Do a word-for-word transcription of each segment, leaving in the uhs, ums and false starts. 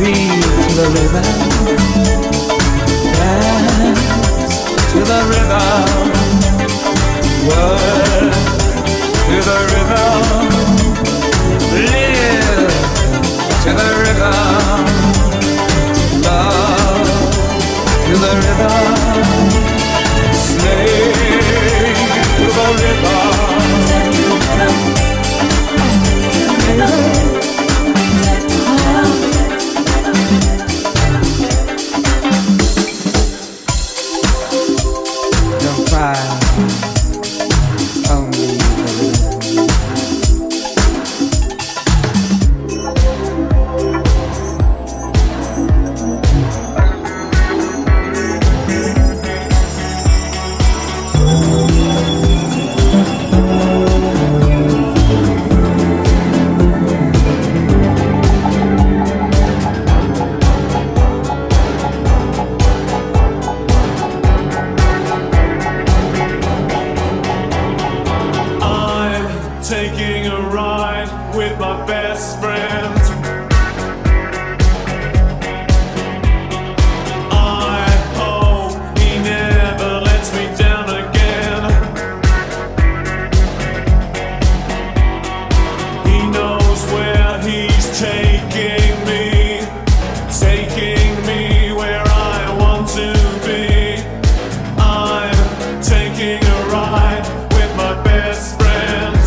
Breathe to the rhythm, dance to the rhythm, work to the rhythm, live to the rhythm, love to the rhythm, slave to the rhythm. Don't cry, only taking a ride with my best friend. I hope he never lets me down again. He knows where he's taking me, taking me where I want to be. I'm taking a ride with my best friend.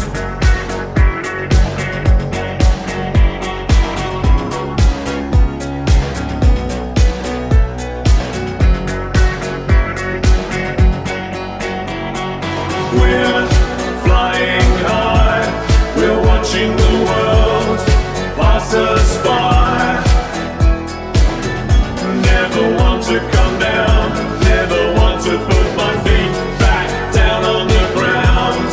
We're flying high, we're watching the world pass us by. Never want to come down, never want to put my feet back down on the ground.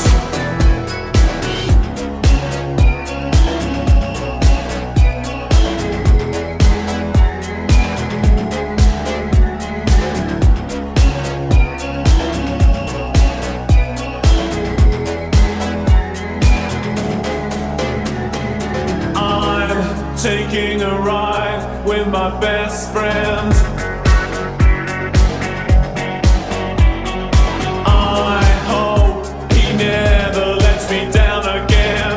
Taking a ride with my best friend. I hope he never lets me down again.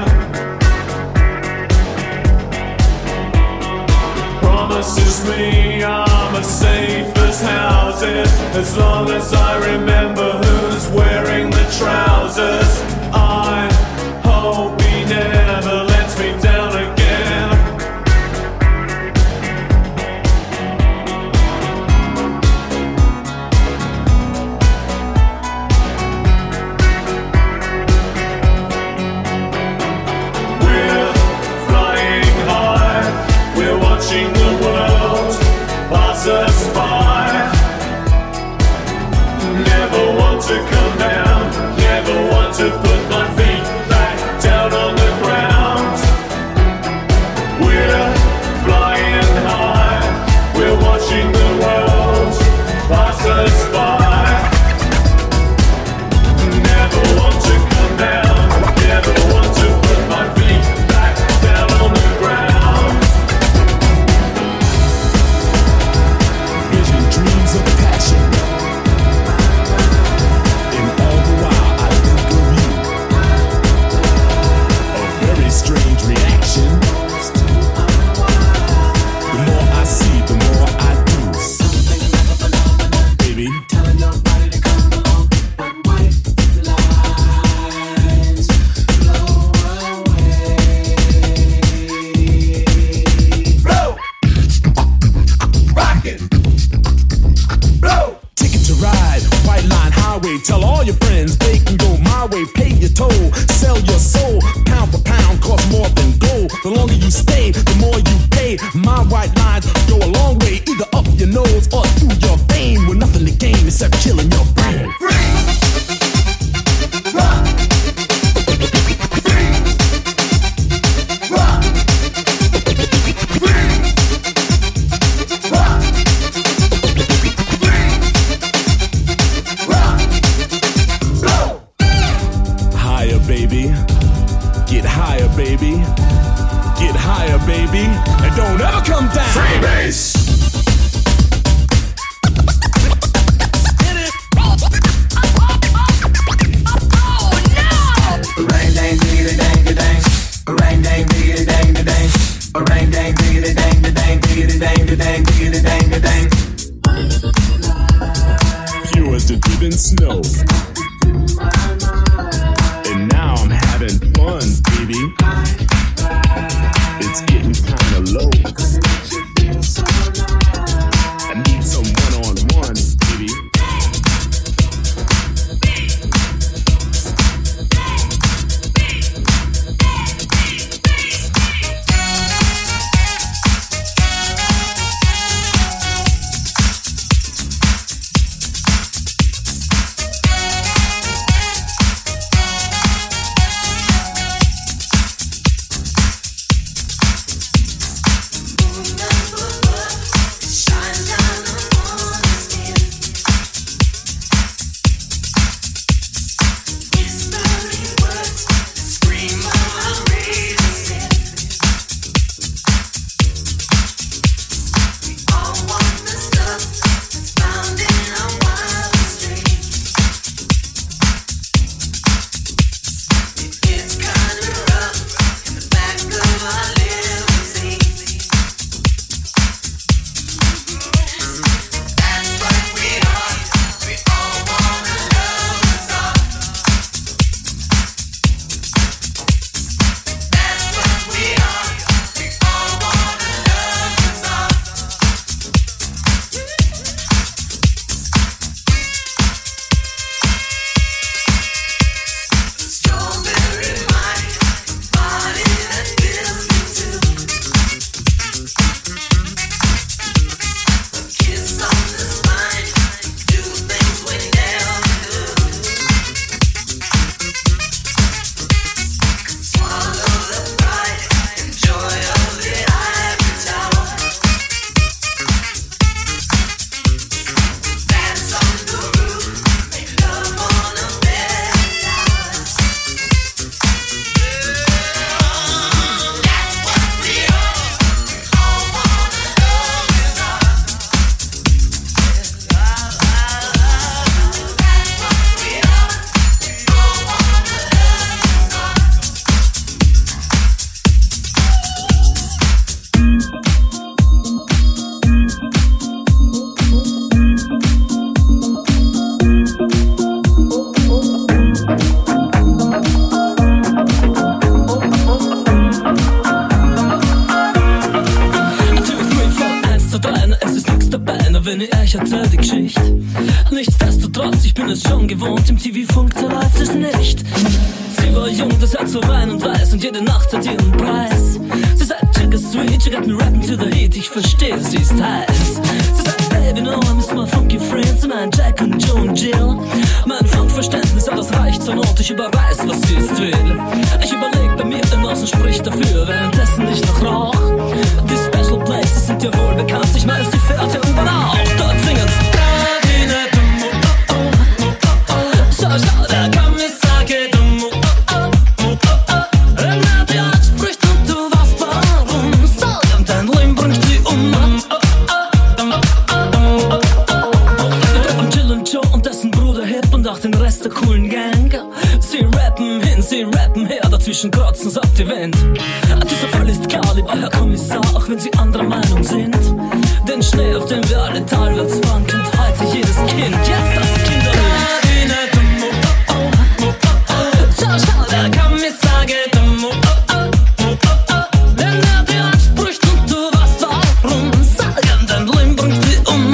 Promises me I'm as safe as houses, as long as I remember who's wearing the trousers. I hope he never lets me down again. Watching the world pass us by. Never want to come down, never want to put my feet back down on the ground. We're flying high, we're watching the world pass us by. Never want to come down, never want to put my feet back down on the ground. Dreams of passion, and all the while I think of you. A very strange reaction. The more I see, the more I do. Baby, telling nobody to come along. When white lines blow away. Blow, rockin'. Ticket to ride, white line highway. Tell all your friends they can go my way. Pay your toll, sell your soul. Pound for pound, cost more than gold. The longer you stay, the more you pay. My white lines go a long way, either up your nose or through your vein. With nothing to gain except killing your brain. Free, rock. Free, rock. Free, rock. Higher, baby. Get higher, baby. Get higher, baby. And don't ever come down. Free. bass. Ring dang diggity dang dang, ring dang diggity dang dang, ring dang diggity dang dang diggity dang dang diggity dang dang. Pure as the deep in snow. And now I'm having fun, baby. It's getting kinda low. I need some one-on-one, baby. wenn ich euch erzähl die Geschichte. Nichtsdestotrotz, ich bin es schon gewohnt, im T V funkt, da läuft es nicht. Sie war jung, das Herz so rein und weiß und jede Nacht hat ihren Preis. Sie sagt, check is sweet, she got me rapping to the heat, ich versteh, sie ist heiß. Sie sagt, baby, no, I miss my funky friends, mein Jack und Joe und Jill. Mein Funkverständnis, aber das reicht zur Not, ich überreiß, was sie ist will. Ich überleg bei mir, der Nossen spricht dafür, währenddessen ich noch rauch. Die Special Places sind ja wohl bekannt, ich mein's die Fährte und dann auch. Dort singen's. Schau, schau, der Kommissar geht um. Den Rest der coolen Gang. Sie rappen hin, sie rappen her, dazwischen kreuzen's auf die Wand. Dieser Fall ist klar, lieber Herr Kommissar, auch wenn Sie anderer Meinung sind. Den Schnee, auf dem wir alle talwärts fahren, kennt heute jedes Kind. Jetzt das Kinderlied. Schau, schau, der Kommissar geht um. Wenn der Pirat spricht und du weißt warum, sagen, dein Leben bringt sie um.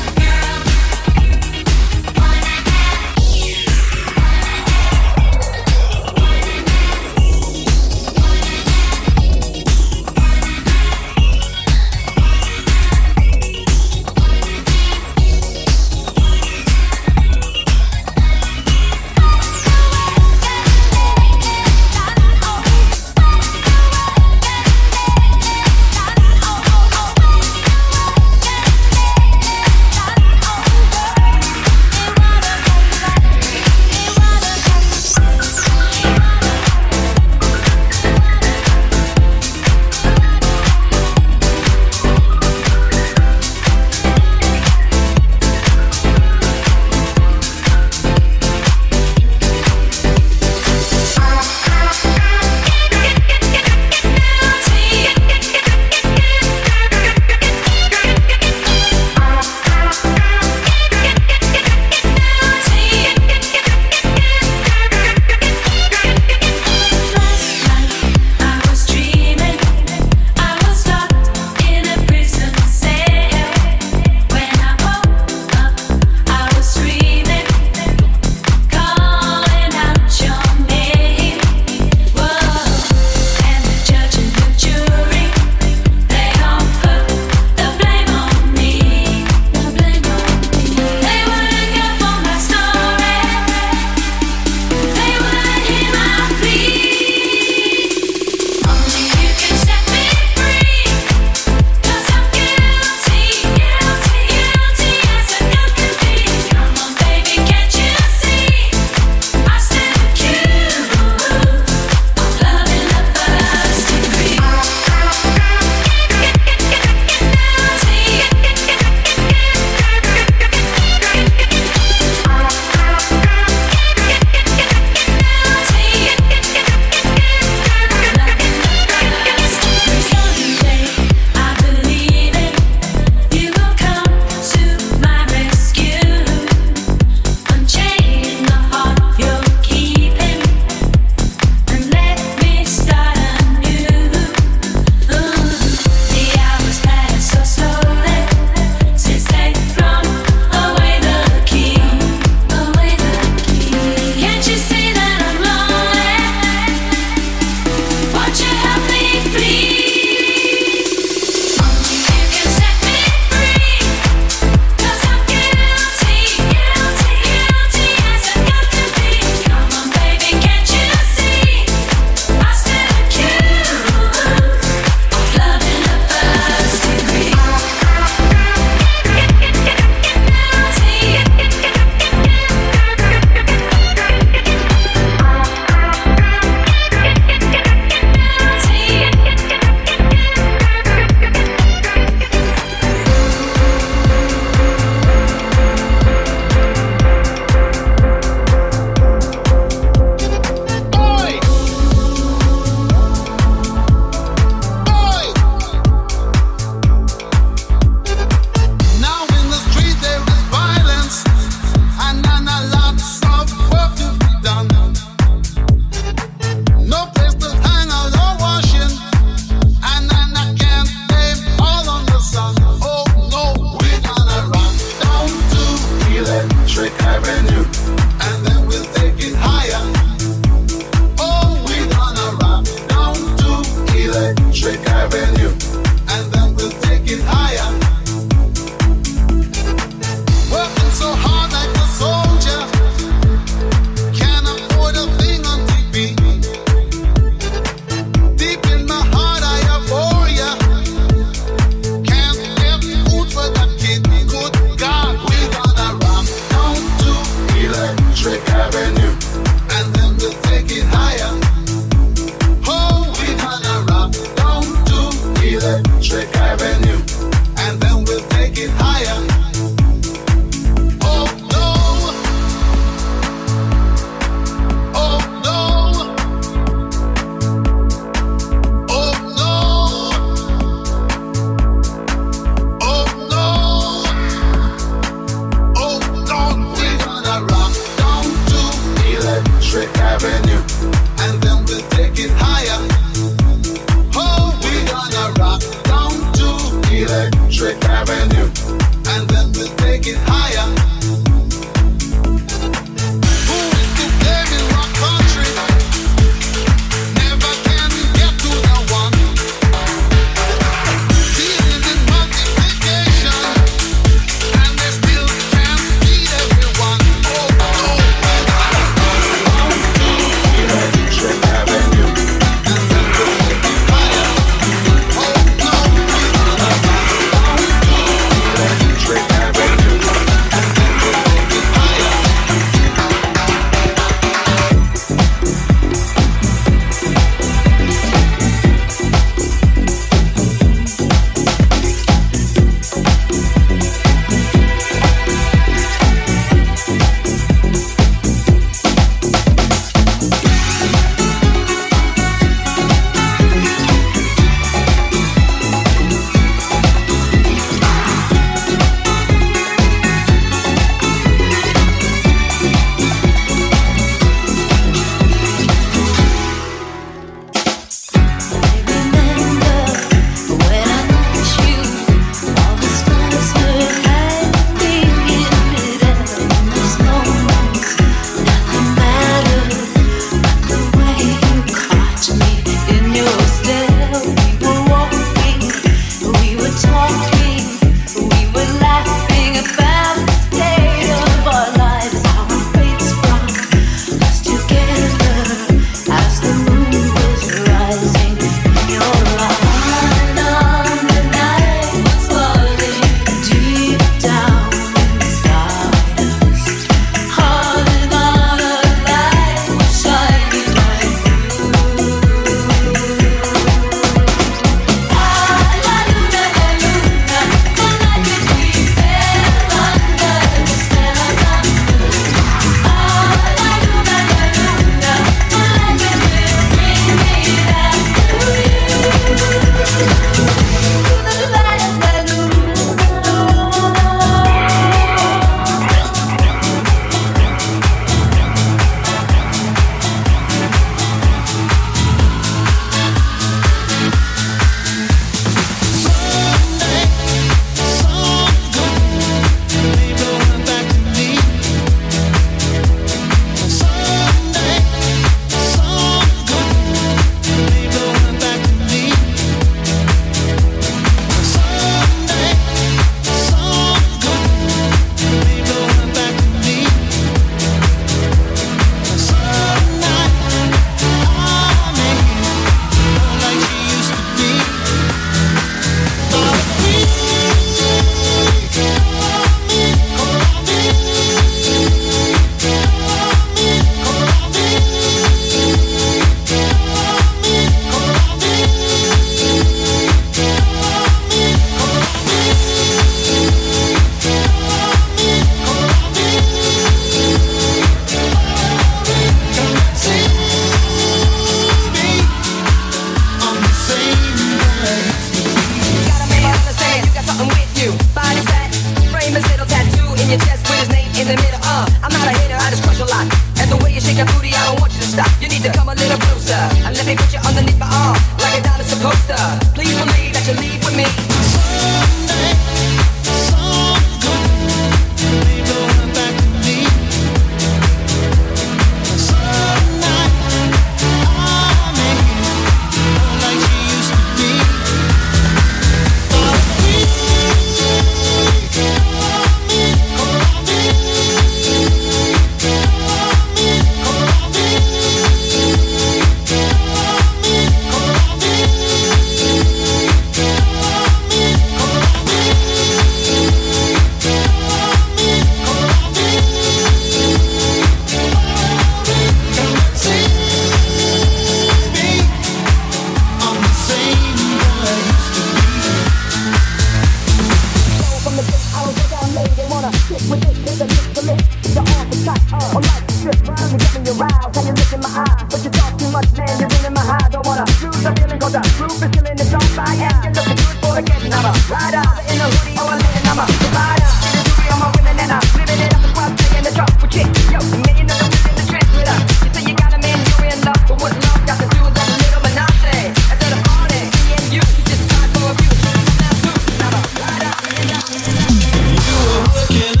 You were working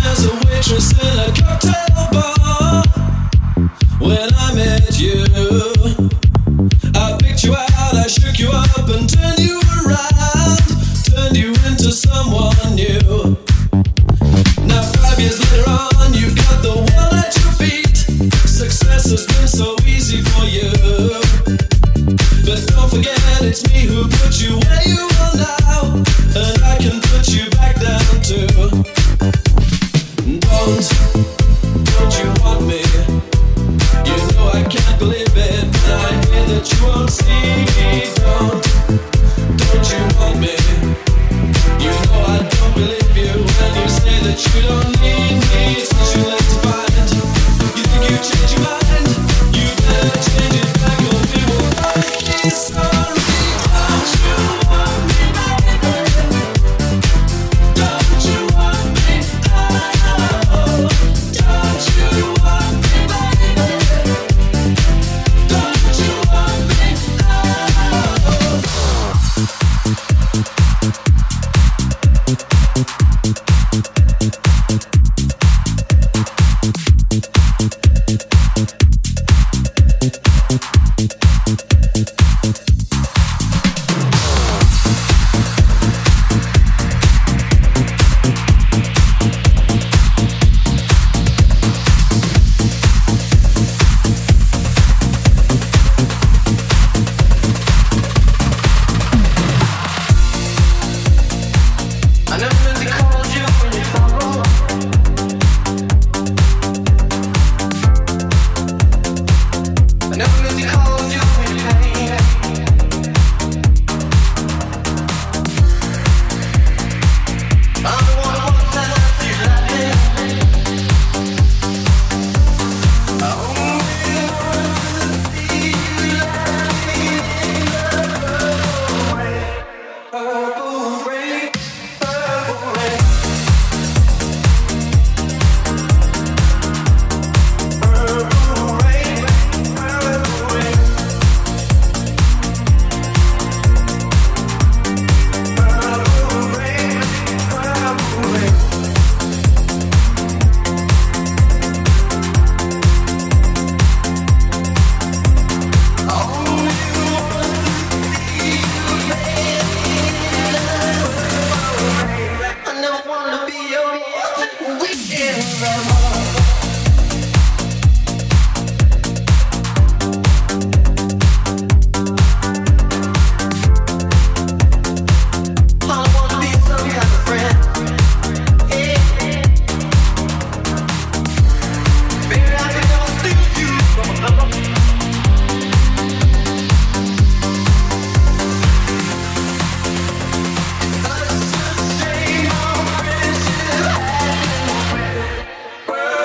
World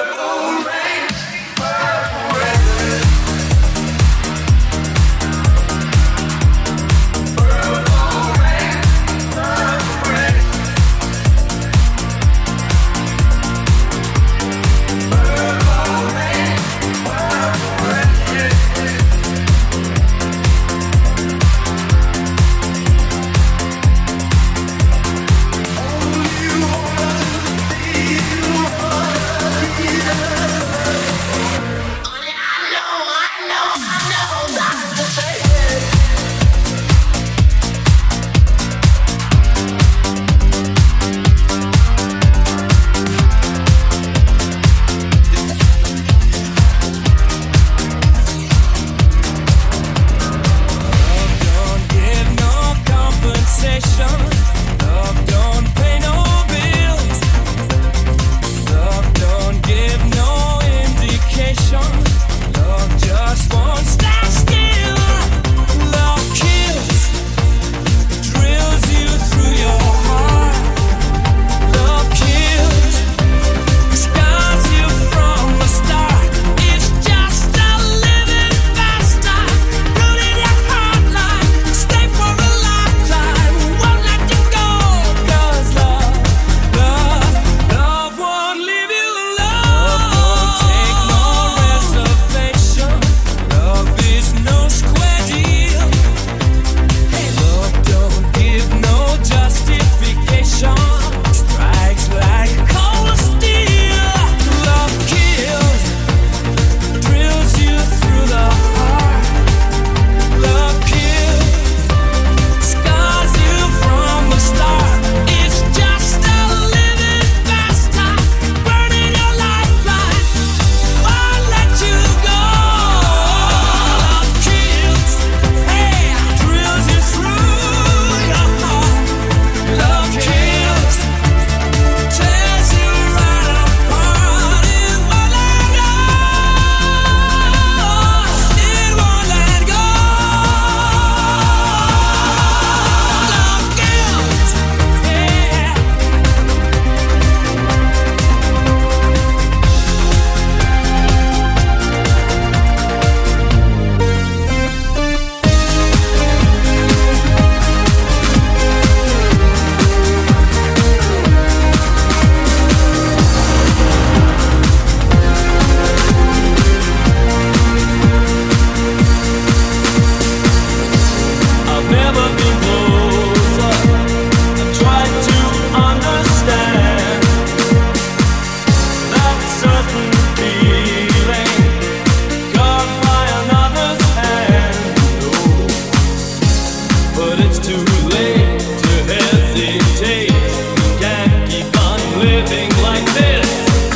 living like this.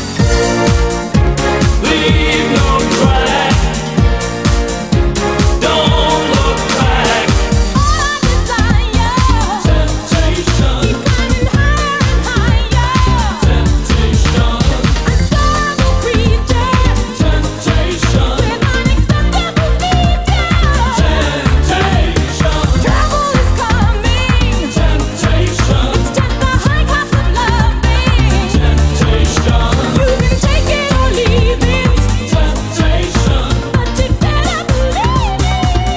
Leave no track. Don't look back. All desire, Temptation, keep climbing higher and higher. temptation, Unstoppable creature, temptation, with unacceptable features. temptation, Trouble is coming. temptation, It's just the high cost of loving. temptation, You can take it or leave it, temptation. but you better believe it.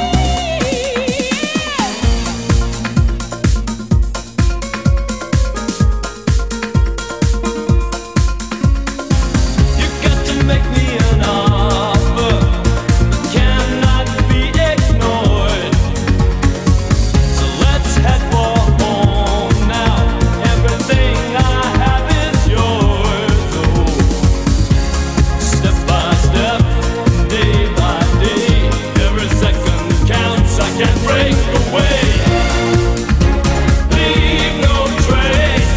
You got to make me an offer that cannot be ignored. So let's head for home now. Everything I have is yours. Oh, step by step, day by day, every second counts. I can't break away. Leave no trace.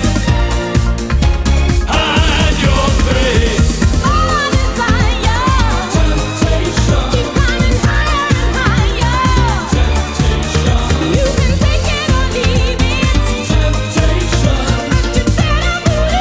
Hide your face. All desire, Temptation, keep climbing higher and higher. temptation, You can take it or leave it, temptation. but you better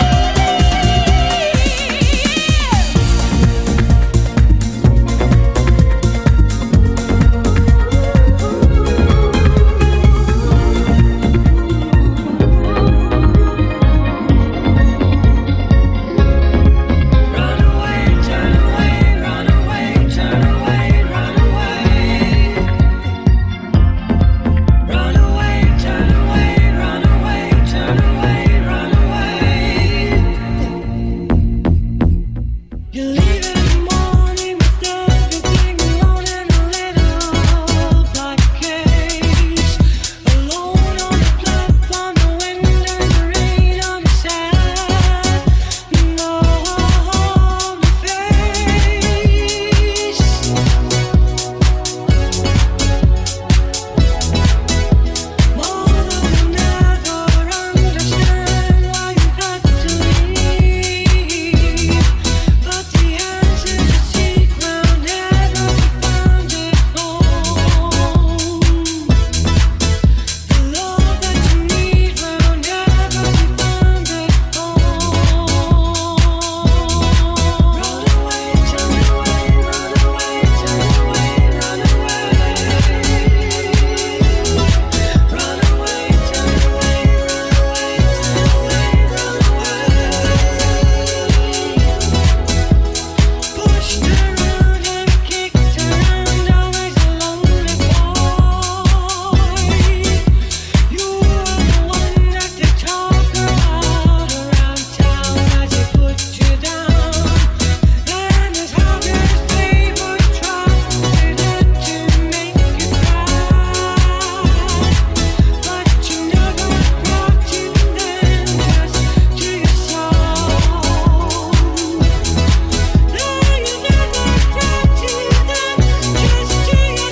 Run away, turn away, run away, turn away, run away. Run away, turn away, run away, turn away, run away. You leave in the morning with everything alone in a little black cage. Alone on the platform, the wind and the rain on the sand. No face. Mother will never understand why you had to leave, but the answer to seek will never be found at home. The love that you need will never be found at home. Run away, turn away, run away, turn away, run away. Run away, turn away, run away, turn away, run away. Pushed around and kicked around, always a lonely boy. You were the one that they talk about around town as they put you down. And as hard as they would try, they had to make you cry. But you never brought to them, just to your soul. No, you never brought to them, just to your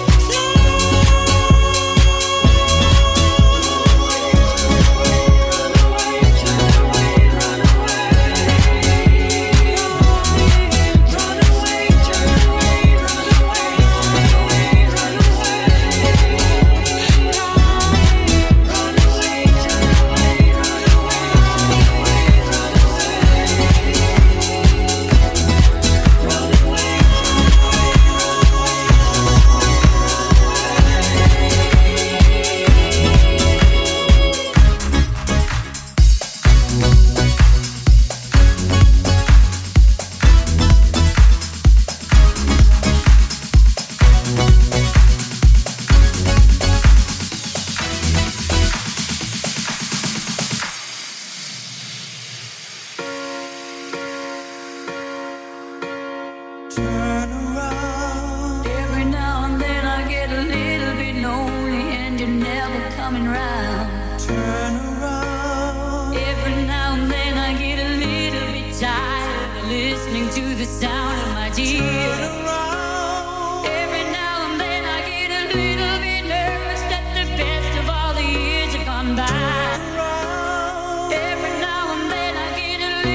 Every now and then I get a little bit lonely and you're never coming round. Turn around. Every now and then I get a little bit tired of listening to the sound of my tears. Every now and then I get a little bit nervous that the best of all the years have gone by. Every now and then I get a little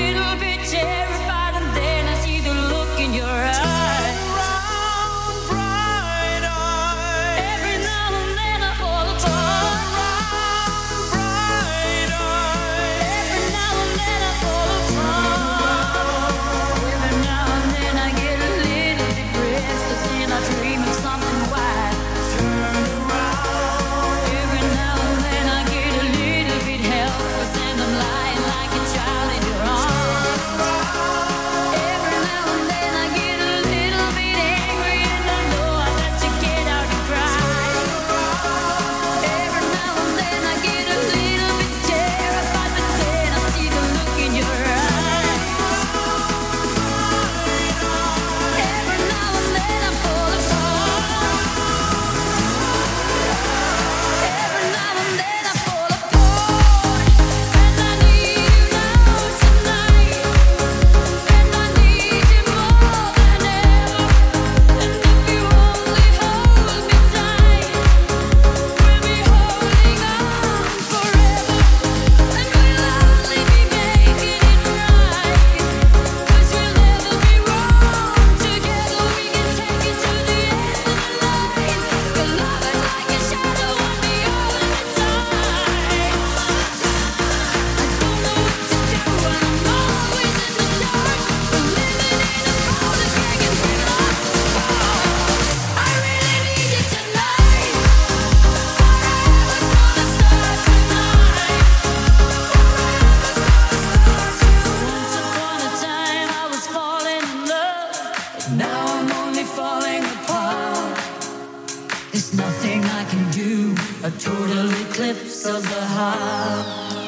eclipse of the heart.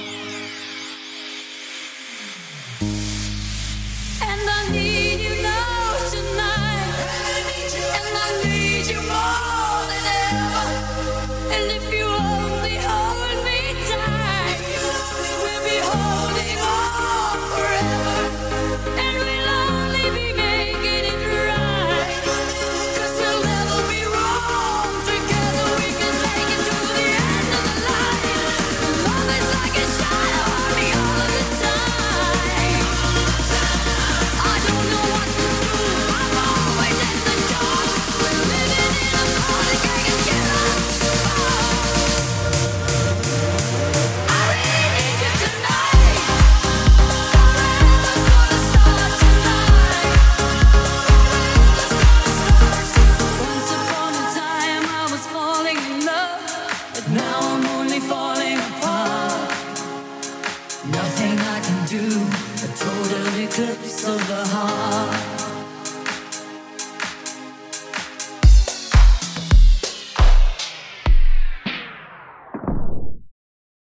And I need you now tonight. And I need you more than ever. And if you only hold me tight, we'll be holding on forever. And we'll only be making it right. 'Cause we'll never be wrong. Together we can take it to the end of the line. Love is like a shadow on me all of the time. I don't know what to do. I'm always in the dark. We're living in a public I can get lost. I really need you tonight. Forever's gonna start tonight. Once upon a time I was falling in love, but now I'm only falling apart. Nothing I can do, a total eclipse of the heart.